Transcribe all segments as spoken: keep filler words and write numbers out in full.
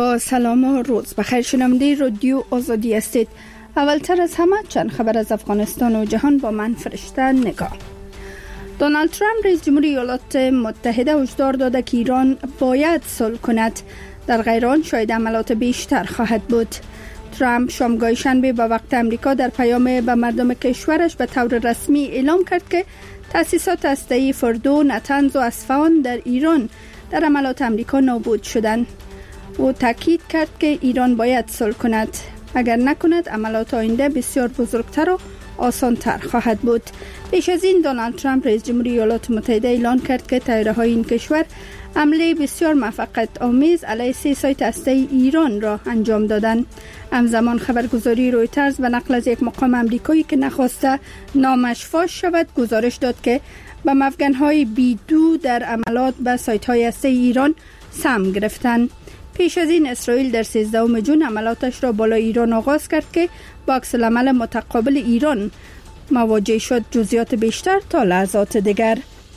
با سلام و روز بخیر. شنونده رادیو آزادی هستید. اولتر از همه چند خبر از افغانستان و جهان با من فرشته نگاه. دونالد ترامپ رئیس جمهوری ایالات متحده هشدار داده که ایران باید صلح کند، در غیر آن شاید عملات بیشتر خواهد بود. ترامپ شامگاه شنبه به وقت امریکا در پیام به مردم کشورش به طور رسمی اعلام کرد که تأسیسات هسته‌ای فردو، نتنز و اصفهان در ایران در عملات امریکا نابود شدند. او تاکید کرد که ایران باید صلح کند، اگر نکند عملات آینده بسیار بزرگتر و آسانتر خواهد بود. پیش از این دونالد ترامپ رئیس جمهوری ایالات متحده اعلان کرد که طیاره‌های این کشور حمله بسیار موفقیت آمیز علیه سه سایت هسته‌ای ایران را انجام دادند. همزمان خبرگزاری رویترز به نقل از یک مقام آمریکایی که نخواسته نامش فاش شود گزارش داد که به مفگن‌های بی دو در عملات به سایت‌های هسته‌ای ایران سهم گرفتند. پیش از این اسرائیل در سیزدهم جون عملاتش را بالای ایران آغاز کرد که با عکس‌العمل متقابل ایران مواجه شد. جزئیات بیشتر تا لحظات دیگر.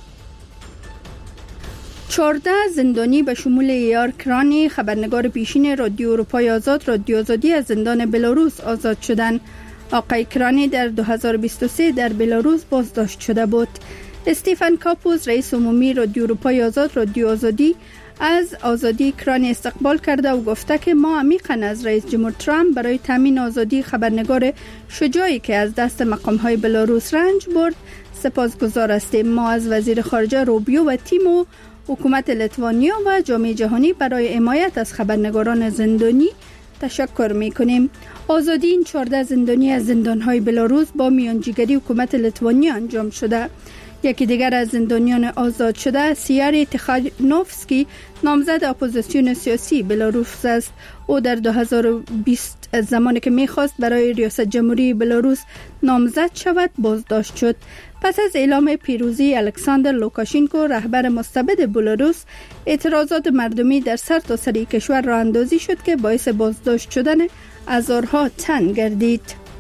چهارده زندانی به شمول ایار کرانی، خبرنگار پیشین رادیو اروپای آزاد، رادیو آزادی از زندان بلاروس آزاد شدند. آقای کرانی در دو هزار و بیست و سه در بلاروس بازداشت شده بود. استیفن کاپوس رئیس عمومی رادیو اروپای آزاد، رادیو آزادی از آزادی کرانی استقبال کرده و گفته که ما عمیقاً از رئیس جمهور ترامپ برای تامین آزادی خبرنگار شجاعی که از دست مقام‌های بلاروس رنج برد سپاسگزار هستیم. ما از وزیر خارجه روبیو و تیم و حکومت لیتوانیا و جامعه جهانی برای حمایت از خبرنگاران زندانی تشکر می‌کنیم. آزادی این چهارده زندانی از زندان‌های بلاروس با میانجیگری حکومت لیتوانیا انجام شده. یکی دیگر از زندانیان آزاد شده سیاری تیخانوفسکی نامزد اپوزیسیون سیاسی بلاروس است. او در دو هزار و بیست زمانی که میخواست برای ریاست جمهوری بلاروس نامزد شود بازداشت شد. پس از اعلام پیروزی الکساندر لوکاشینکو رهبر مستبد بلاروس، اعتراضات مردمی در سرتاسر کشور راه اندازی شد که باعث بازداشت شدن هزارها تن گردید.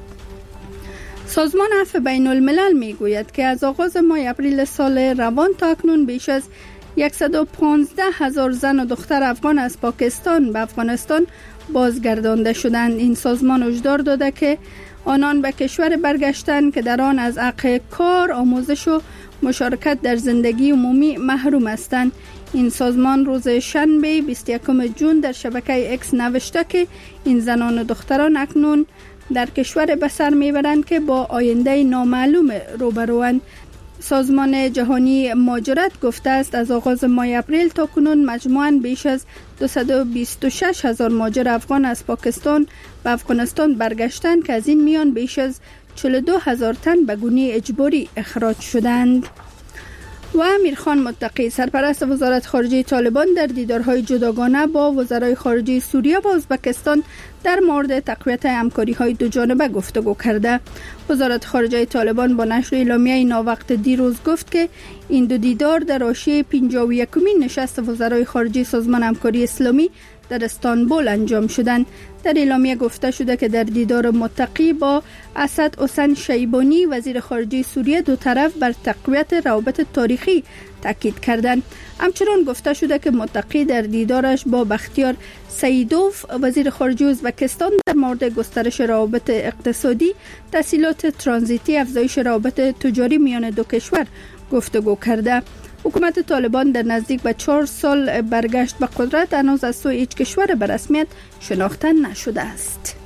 سازمان عفو بین الملل می گوید که از آغاز ماه اپریل سال روان تا اکنون بیش از صد و پانزده هزار زن و دختر افغان از پاکستان به افغانستان بازگردانده شدند. این سازمان هشدار داده که آنان به کشور برگشتند که در آن از حق کار، آموزش و مشارکت در زندگی عمومی محروم هستند. این سازمان روز شنبه بیست و یکم جون در شبکه اکس نوشته که این زنان و دختران اکنون در کشور به سر میبرند که با آینده نامعلوم روبروند. سازمان جهانی مهاجرت گفته است از آغاز ماه اپریل تا کنون مجموعاً بیش از دویست و بیست و شش هزار مهاجر افغان از پاکستان به افغانستان برگشتند که از این میان بیش از چهل و دو هزار تن به گونه اجباری اخراج شدند. و امیرخان متقی سرپرست وزارت خارجه طالبان در دیدارهای جداگانه با وزرای خارجه سوریه و ازبکستان در مورد تقویت همکاری‌های دو جانبه گفتگو کرده. وزارت خارجه طالبان با نشر اعلامیه ناوقت دیروز گفت که این دو دیدار در حاشیه پنجاه و یکمین نشست وزرای خارجه سازمان همکاری اسلامی در استانبول انجام شدند. در اعلامیه گفته شده که در دیدار متقی با اسد حسین شیبانی وزیر خارجه سوریه دو طرف بر تقویت روابط تاریخی تاکید کردند. همچنین گفته شده که متقی در دیدارش با بختیار سیدوف وزیر خارجه ازبکستان در مورد گسترش روابط اقتصادی، تسهیلات ترانزیتی، افزایش روابط تجاری میان دو کشور گفتگو کرده. حکومت طالبان در نزدیک به چهار سال برگشت به قدرت هنوز از سوی هیچ کشور به رسمیت شناخته نشده است.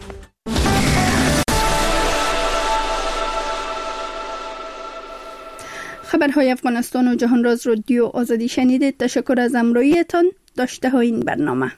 خبرهای افغانستان و جهان راز رادیو آزادی شنیدید. تشکر از همراهیتان. داشته های این برنامه.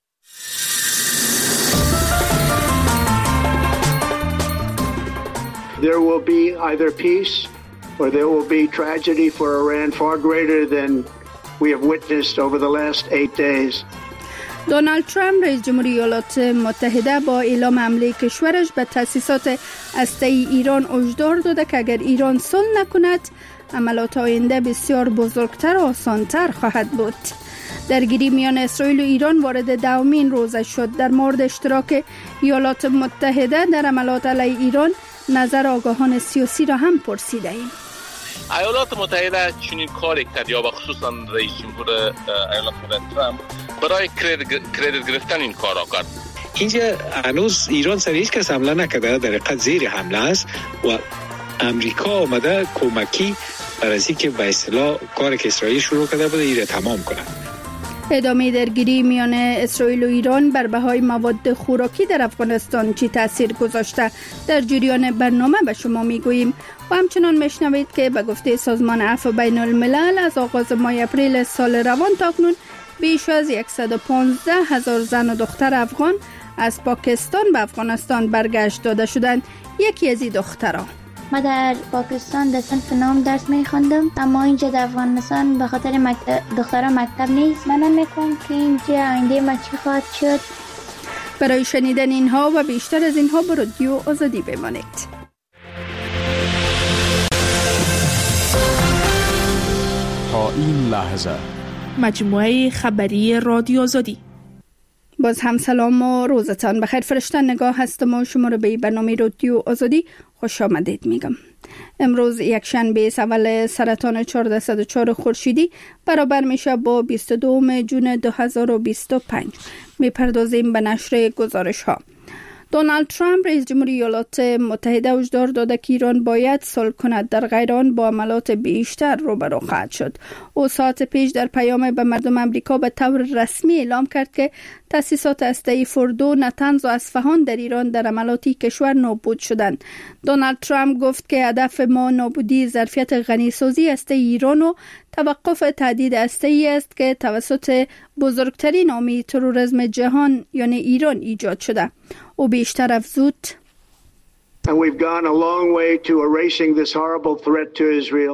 There will be either peace or there will be tragedy for Iran far greater than we have witnessed over the last eight days. دونالد ترامپ رئیس جمهوری ایالات متحده با اعلام حمله کشورش به تأسیسات هسته‌ای ایران هشدار داده که اگر ایران صلح نکند عملات آینده بسیار بزرگتر و آسانتر خواهد بود. درگیری میان اسرائیل و ایران وارد دومین روزش شد. در مورد اشتراک ایالات متحده در عملات علیه ایران نظر آگاهان سیاسی را هم پرسیده ایم. ایالات متحده چنین کاری کرد یا خصوصا رئیس جمهور ایالات متحده ترامپ برای کردیت گرفتن این کارا کرد. اینجا هنوز ایران سر هیچ کس حمله نکرده، در حقیقت زیر حمله است و امریکا آمده کمکی برای از اینکه به اصطلاح کاری که اسرائیل شروع کرده بوده ایره تمام کنه. ادامه درگیری میان اسرائیل و ایران بر بهای مواد خوراکی در افغانستان چی تاثیر گذاشته؟ در جریان برنامه به شما میگوییم و همچنان میشنوید که به گفته سازمان عفو بین الملل از آغاز ماه اپریل سال روان تا اکنون بیش از صد و پانزده هزار زن و دختر افغان از پاکستان به افغانستان برگشت داده شدند. یکی از این دخترها ما در پاکستان در صنف نام درس می خوندم، اما اینجا در افغانستان به خاطر مکتب دخترها مکتب نیست. من نمی‌کنم که اینجا آینده ما چی خواهد شد. برای شنیدن اینها و بیشتر از اینها به رادیو آزادی بمانید. تا این لحظه مجموعه خبری رادیو آزادی. باز هم سلام و روزتان بخیر. فرشتن نگاه هستم و شما رو به برنامه رادیو آزادی خوش آمدید میگم. امروز یک شنبه اول سرطان چهارصد و چهار خورشیدی برابر میشه با بیست و دو جون دو هزار و بیست و پنج. میپردازیم به نشر گزارش ها. دونالد ترامپ رئیس جمهوری ایالات متحده هشدار داده که ایران باید صلح کند، در غیر آن با عملات بیشتر روبرو خواهد شد. او ساعت پیش در پیام به مردم امریکا به طور رسمی اعلام کرد که تأسیسات هسته‌ای فردو، نتنز و اصفهان در ایران در عملاتی کشور نابود شدند. دونالد ترامپ گفت که هدف ما نابودی ظرفیت غنیسازی هسته ایران و توقف تهدید هسته‌ای است که توسط بزرگترین حامی تروریسم جهان یعنی ایران ایجاد شده. او بیشتر افزود And we've gone a long way to erasing this horrible threat to Israel.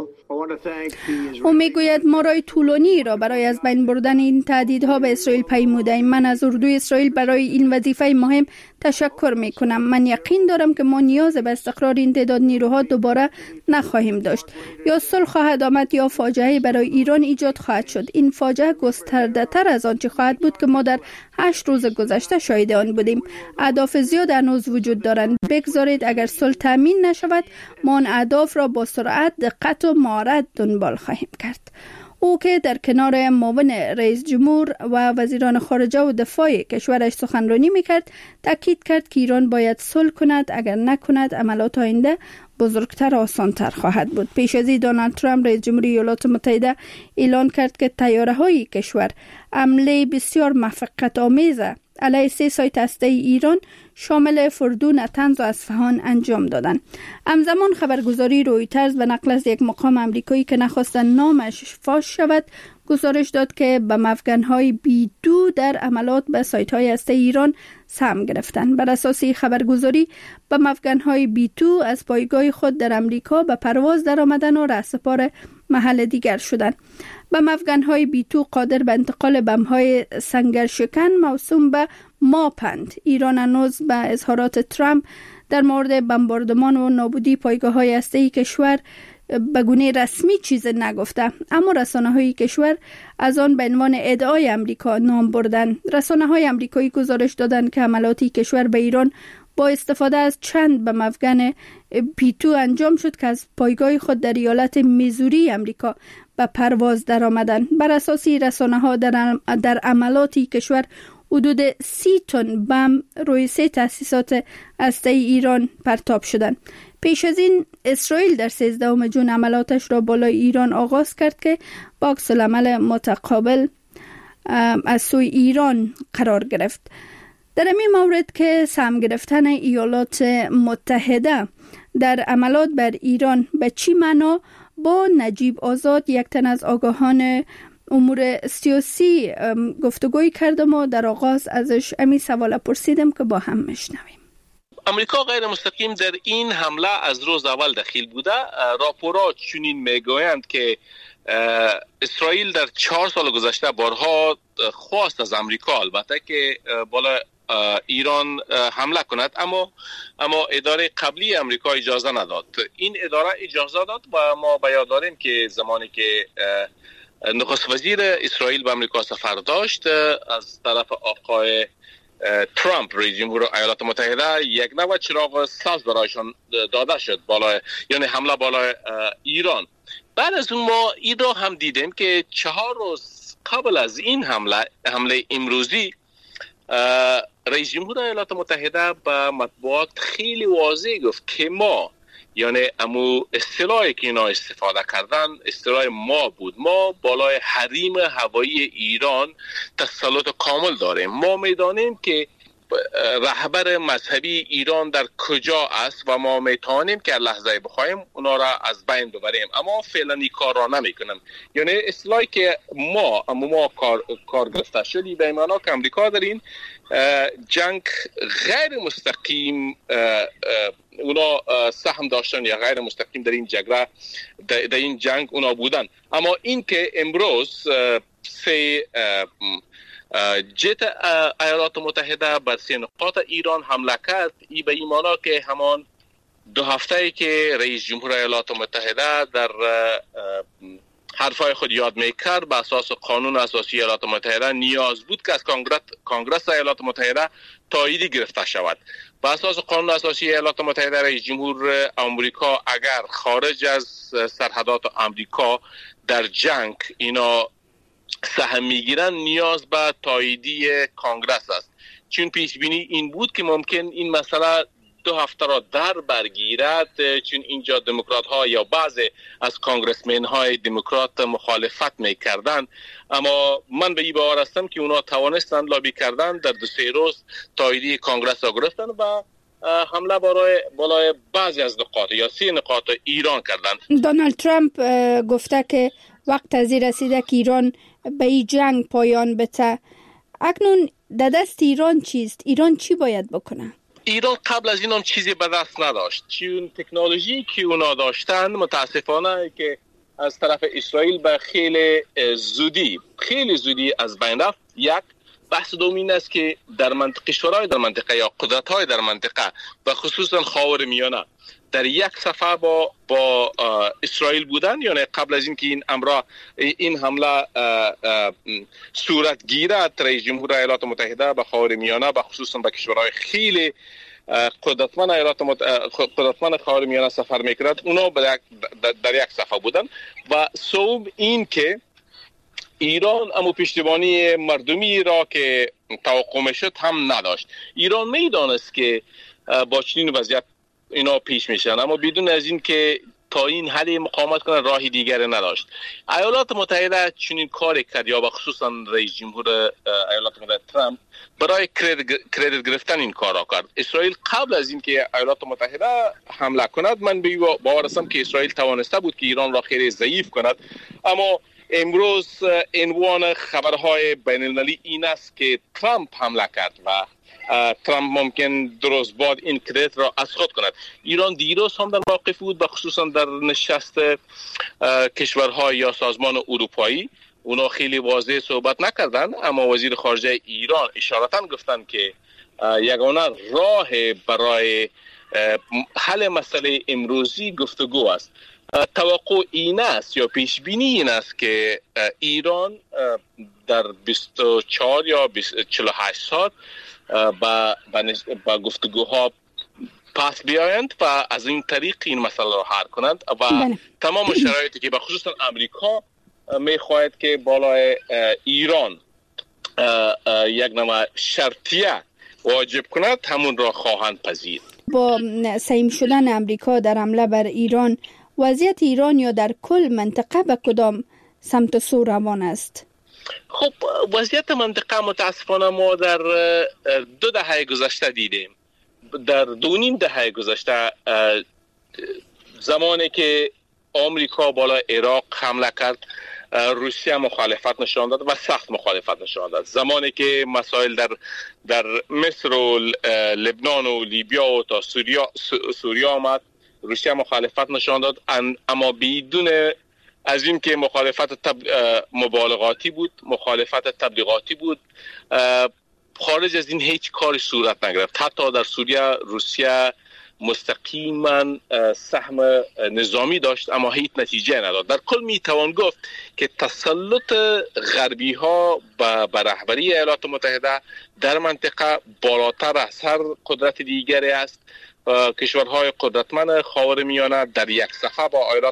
او میگوید ما راه طولانی را برای از بین بردن این تهدیدها به اسرائیل پیموده‌ایم. من از اردوی اسرائیل برای این وظیفه مهم تشکر میکنم. من یقین دارم که ما نیاز به استقرار این تعداد نیروها دوباره نخواهیم داشت. یا صلح خواهد آمد یا فاجعه برای ایران ایجاد خواهد شد. این فاجعه گسترده تر از آنچه خواهد بود که ما در هشت روز گذشته شاهد آن بودیم. اهداف زیاد هنوز وجود دارند. بگذارید اگر صلح تامین نشود ما آن اهداف را با سرعت، دقت و مهارت دنبال خواهیم کرد. او که در کنار معاون رئیس جمهور و وزیران خارجه و دفاع کشورش سخنرانی میکرد، تاکید کرد که ایران باید صلح کند، اگر نکند عملات آینده بزرگتر و آسانتر خواهد بود. پیش از این دونالد ترامپ رئیس جمهوری ایالات متحده اعلان کرد که طیاره‌های کشور حمله بسیار موفقیت آمیز علیه سه سایت هسته‌ای ایران شامل فردو، نتنز و اصفهان انجام دادند. همزمان خبرگزاری رویترز به نقل از یک مقام امریکایی که نخواستن نامش فاش شود گزارش داد که به مفگن‌های بی دو در عملات به سایت‌های هسته‌ای ایران سهم گرفتند. بر اساس خبرگزاری به مفگن‌های بی دو از پایگاه خود در امریکا به پرواز درآمدن و رهسپار محل دیگر شدند. به مفگن‌های بی دو قادر به انتقال بمب‌های سنگرشکن موسوم به ماپند. ایران هنوز به اظهارات ترامپ در مورد بمباردمان و نابودی پایگاه‌های هسته‌ای کشور به گونه رسمی چیز نگفته، اما رسانه‌های کشور از آن به عنوان ادعای امریکا نام بردند. رسانه‌های آمریکایی گزارش دادند که حملاتی کشور به ایران با استفاده از چند به مفگن پیتو انجام شد که از پایگاه خود در ایالت میزوری امریکا به پرواز درآمدند. بر اساس رسانه‌ها در در عملاتی کشور حدود سی تن بم روی سه تأسیسات هسته‌ای ایران پرتاب شدند. پیش از این اسرائیل در سیزدهم جون عملاتش را بالای ایران آغاز کرد که با عکس‌العمل متقابل از سوی ایران قرار گرفت. در این مورد که سهم گرفتن ایالات متحده در عملات بر ایران به چی معنا، با نجیب آزاد یک تن از آگاهان امور سیاسی گفتگوی کردم و در آغاز ازش امی سوال پرسیدم که با هم میشنویم. امریکا غیر مستقیم در این حمله از روز اول دخیل بوده. راپورها چنین میگویند که اسرائیل در چهار سال گذشته بارها خواست از امریکا البته که بالا ایران حمله کند، اما اما اداره قبلی امریکا اجازه نداد. این اداره اجازه داد و ما به یاد داریم که زمانی که نخست وزیر اسرائیل به امریکا سفر داشت از طرف آقای ترامپ رئیس جمهور ایالات متحده یک نوع چراغ سبز برایشان داده شد بالا، یعنی حمله بالای ایران. بعد از اون ما این را هم دیدیم که چهار روز قبل از این حمله حمله امروزی رئیس جمهور ایالات متحده به مطبوعات خیلی واضح گفت که ما، یعنی امو اصطلاحی که اینا استفاده کردن اصطلاح ما بود، ما بالای حریم هوایی ایران تسلط کامل داریم. ما میدانیم که رهبر مذهبی ایران در کجا است و ما میتونیم که لحظه بخوایم اونا را از بین ببریم، اما فعلا این کار را نمیکنم. یعنی اصطلاحی که ما اما ما کار, کار گرفته شدی به ایمانا که امریکا در این جنگ غیر مستقیم اونا سهم داشتن یا غیر مستقیم در این جنگ در این جنگ اونا بودن. اما این که امروز سه جت ایالات متحده بر سه نقاط ایران حمله کرد، ای به این معنا که همان دو هفته‌ای که رئیس جمهور ایالات متحده در حرفای خود یاد میکرد به اساس قانون اساسی ایالات متحده نیاز بود که از کانگرس کانگرس ایالات متحده تاییدی گرفته شود. به اساس قانون اساسی ایالات متحده رئیس جمهور آمریکا اگر خارج از سرحدات آمریکا در جنگ اینا سهم میگیرن نیاز به تاییدی کانگرس است. چون پیش بینی این بود که ممکن این مسئله دو هفته را در برگیرد، چون اینجا دموکرات ها یا بعضی از کانگرسمن های دموکرات مخالفت میکردن، اما من به این باور هستم که اونا توانستند لابی کردن در دو سه روز تاییدی کانگرس را گرفتن و حمله برای بالای بعضی از نقاط یا سه نقاط ایران کردن. دونالد ترامپ گفته که وقت از این رسیده که ایران به این جنگ پایان بده. اکنون در دست ایران چیست؟ ایران چی باید بکنه؟ ایران قبل از این هم چیزی به دست نداشت. چون تکنولوژی که اونا داشتن متاسفانه که از طرف اسرائیل به خیلی زودی خیلی زودی از بین رفت. یک بحث دوم این است که در منطقه شورای در منطقه یا قدرت‌های در منطقه و خصوصا خاورمیانه در یک صفحه با با اسرائیل بودن. یعنی قبل از اینکه این امر این حمله صورت گیرد رئیس جمهور ایالات متحده به خاورمیانه و خصوصا به کشورهای خیلی قدرتمند ایالات قدرتمند خاورمیانه سفر میکرد، اونا در, در یک صفحه بودن. و سوم این که ایران امو پشتیبانی مردمی را که توقع میشد هم نداشت. ایران میدانست که با چنین وضعیت اینا پیش میشن، اما بدون از این که تا این حد مقاومت کنه راه دیگری نداشت. ایالات متحده چنین کاری کرد، یا خصوصا رئیس جمهور ایالات متحده ترامپ برای کردیت گرفتن این کار را کرد. اسرائیل قبل از این که ایالات متحده حمله کند، من به باور هستم که اسرائیل توانسته بود که ایران را خیلی ضعیف کند، اما امروز عنوان خبرهای بین المللی این است که ترامپ حمله کرد و ترامپ ممکن درست بعد این کردیت را از خود کند. ایران دیروز هم در موقف بود، بخصوصا در نشست کشورهای یا سازمان اروپایی. اونا خیلی واضح صحبت نکردن، اما وزیر خارجه ایران اشارتا گفتن که یگانه راه برای حل مسئله امروزی گفتگو است. توقع این است یا پیش بینی این است که ایران در بیست و چهار یا چهل و هشت ساعت با با گفتگوها پس بیایند و از این طریق این مسئله را حل کنند و بله. تمام شرایطی که بخصوصا امریکا میخواهد که بالای ایران یک نوع شرطیه واجب کند، همون را خواهند پذیر. با سهیم شدن امریکا در حمله بر ایران، وضعیت ایران یا در کل منطقه به کدام سمت سو روان است؟ خب وضعیت منطقه متاسفانه ما در دو دهه گذشته دیدیم. در دو نیم دهه گذشته زمانی که آمریکا بالای عراق حمله کرد، روسیه مخالفت نشان داد و سخت مخالفت نشان داد. زمانی که مسائل در در مصر و لبنان و لیبیا و تا سوریا سوریا آمد، روسیه مخالفت نشان داد، اما بدون از این که مخالفت تب... مبالغاتی بود، مخالفت تبلیغاتی بود. خارج از این هیچ کاری صورت نگرفت. حتی در سوریه روسیه مستقیما سهم نظامی داشت اما هیچ نتیجه نداد. در کل می توان گفت که تسلط غربی ها به رهبری ایالات متحده در منطقه بالاتر از هر قدرت دیگری است. کشورهای قدرتمند خاورمیانه در یک صفحه با